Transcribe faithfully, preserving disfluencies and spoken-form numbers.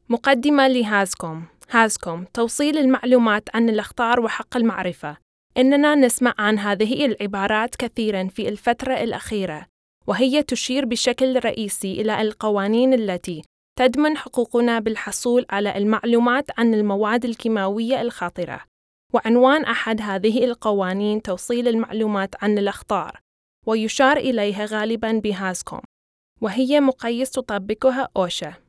مقدمة لهازكوم. هازكوم توصيل المعلومات عن الأخطار وحق المعرفة. إننا نسمع عن هذه العبارات كثيراً في الفترة الأخيرة، وهي تشير بشكل رئيسي إلى القوانين التي تضمن حقوقنا بالحصول على المعلومات عن المواد الكيماوية الخطرة. وعنوان أحد هذه القوانين توصيل المعلومات عن الأخطار، ويشار إليها غالباً بهازكوم، وهي مقاييس تطبقها أوشا.